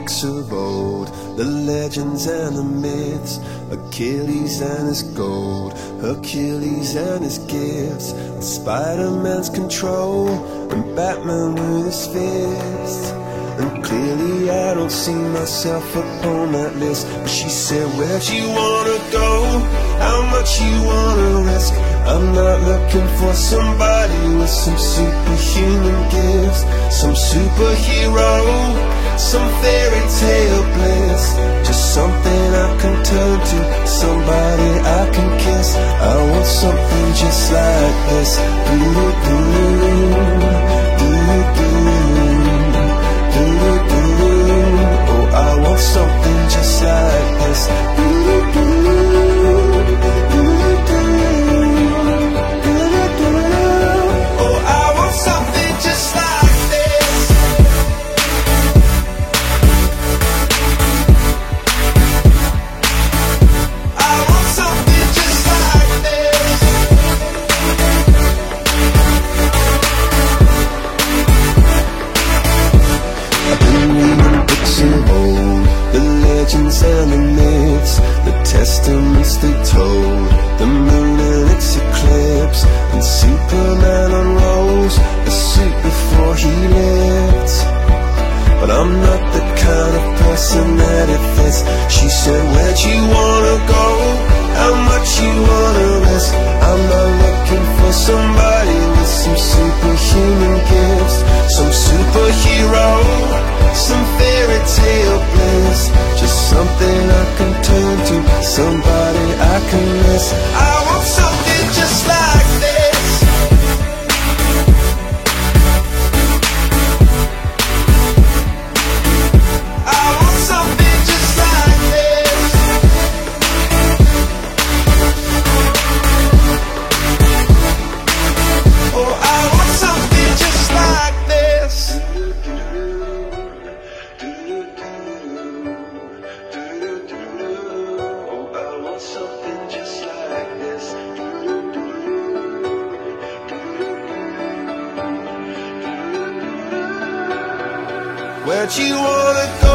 books of old, the legends and the myths, Achilles and his gold, Hercules and his gifts, and Spider-Man's control, and Batman with his fists. And clearly I don't see myself upon that list. But she said, where'd you wanna go? How much you wanna risk? I'm not looking for somebody with some superhuman gifts, some superhero, some fairy tale bliss. Just something I can turn to, somebody I can kiss. I want something just like this. Oh, I want something just like this. Oh, I want something just like this. I want something just like this. I've been reading books of old, the legends and the myths, the testaments they told, the moon and its eclipse, and Superman unrolls a suit before he lived. But I'm not the kind of person that it fits. She said, where'd you wanna go? How much you wanna risk? I'm not looking for somebody with some superhuman gifts, some superhero, some fairy tale bliss. Just something I can turn to, somebody I can miss. I want something just like this. I want something just like this. Oh, I want something just like this. Oh, I want something just like this. Where'd you wanna go?